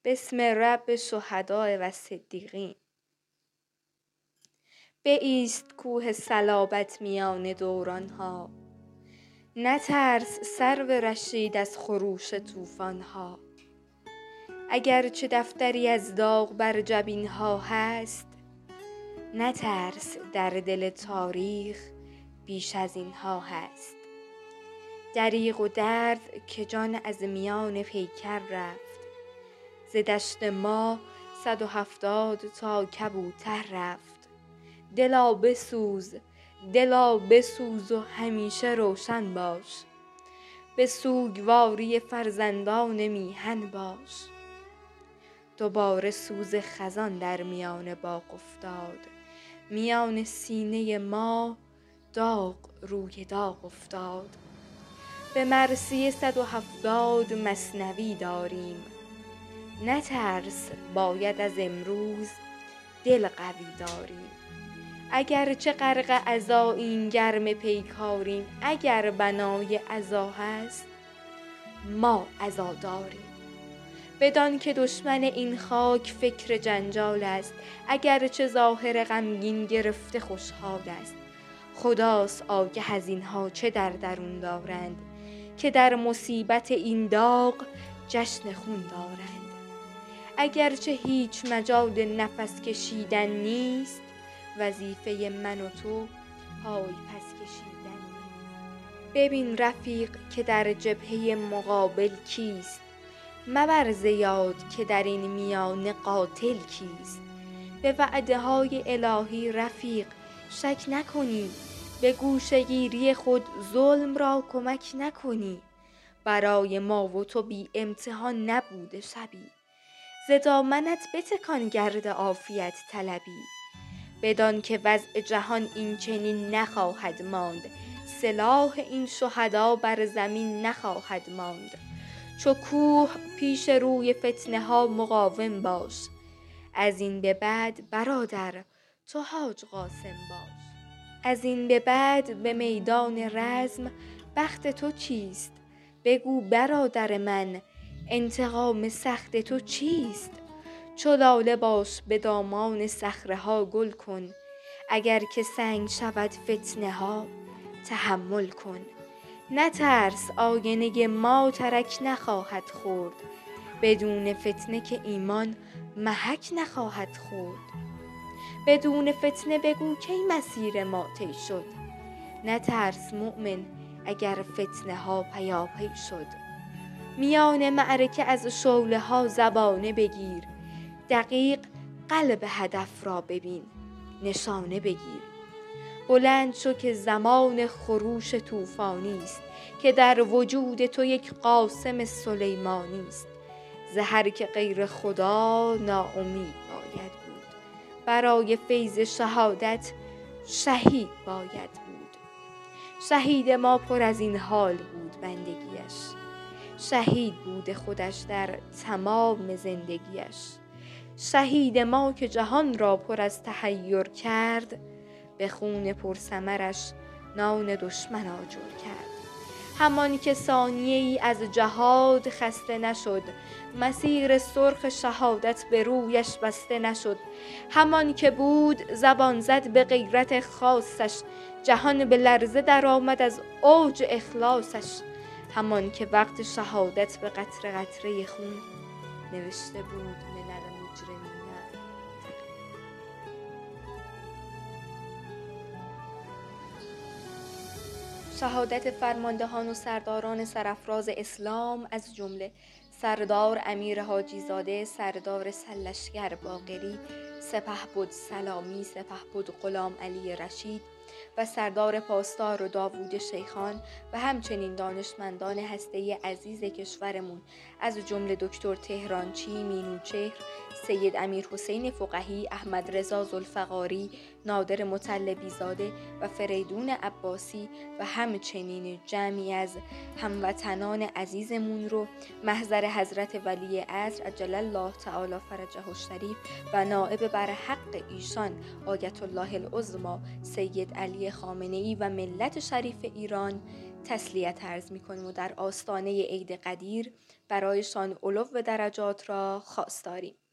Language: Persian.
بسم رب شهداء و صدیقین. بایست کوه صلابت میان دورانها، نترس سرو رشید از خروش طوفانها. اگرچه دفتری از داغ بر جبینها هست، نترس در دل تاریخ بیش از اینها هست. دریغ و درد که جان از میان پیکر رفت، ز دشت ما 170 تا کبوتر رفت. دلا بسوز و همیشه روشن باش، به سوگواری فرزندان میهن باش. دوباره سوز خزان در میان باغ افتاد، میان سینه ما داغ روی داغ افتاد. به مرثیه 170 مثنوی داریم، نترس باید از امروز دل قوی داریم. اگرچه غرق عزاییم گرم پیکاریم، اگر بنای عزا هست ما عزا داریم. بدان که دشمن این خاک فکر جنجال است، اگرچه ظاهر غمگین گرفته خوشحال است. خداست آگه از اینها چه در درون دارند، که در مصیبت این داغ جشن خون دارند. اگرچه هیچ مجال نفس کشیدن نیست، وظیفه من و تو پای پس کشیدن نیست. ببین رفیق که در جبهه مقابل کیست، مبر ز یاد که در این میانه قاتل کیست. به وعده های الهی رفیق شک نکنی، به گوشه‌گیری خود ظلم را کمک نکنی. برای ما و تو بی امتحان نبوده شبی، ز دامنت بتکان گرد عافیت طلبی. بدان که وضع جهان این چنین نخواهد ماند، سلاح این شهدا بر زمین نخواهد ماند. چو کوه پیش روی فتنه ها مقاوم باش، از این به بعد برادر تو حاج قاسم باش. از این به بعد به میدان رزم بخت تو چیست، بگو برادر من انتقام سخت تو چیست. چو لاله باش به دامان صخره ها گل کن، اگر که سنگ شود فتنه ها تحمل کن. نترس آینه ما ترک نخواهد خورد، بدون فتنه که ایمان محک نخواهد خورد. بدون فتنه بگو کی مسیر ما طی شد، نترس مؤمن اگر فتنه ها پیاپی شد. میان معرکه از شعله ها زبانه بگیر، دقیق قلب هدف را ببین نشانه بگیر. بلند شو که زمان خروش طوفانی است، که در وجود تو یک قاسم سلیمانی است. ز هر که غیر خدا ناامید باید بود، برای فیض شهادت شهید باید بود. شهید ما پر از این حال بود بندگیش، شهید بود خودش در تمام زندگیش. شهید ما که جهان را پر از تحیر کرد، به خون پرثمرش نان دشمن آجر کرد. همان که ثانیه ای از جهاد خسته نشد، مسیر سرخ شهادت به رویش بسته نشد. همان که بود زبان زد به غیرت خاصش، جهان به لرزه در آمد از اوج اخلاصش. همان که وقت شهادت به قطره قطره خون نوشته بود من المجرمین. شهادت فرماندهان و سرداران سرافراز اسلام، از جمله سردار امیر حاجی زاده، سردار سرلشکر باقری، سپهبد سلامی، سپهبد غلام علی رشید و سردار پاسدار و داوود شیخان و همچنین دانشمندان هسته عزیز کشورمون، از جمله دکتر تهرانچی، مینوچهر، سید امیر حسین فقهی، احمد رضا ذوالفقاری، نادر مطلبی زاده و فریدون عباسی و همچنین جمعی از هموطنان عزیزمون رو محضر حضرت ولی عصر عجل الله تعالی فرجه الشریف و نائب بر حق ایشان آیت الله العظمی سید علی علی خامنه‌ای و ملت شریف ایران تسلیت عرض می‌کنیم و در آستانه عید قدیر برایشان علو درجات را خواستاریم.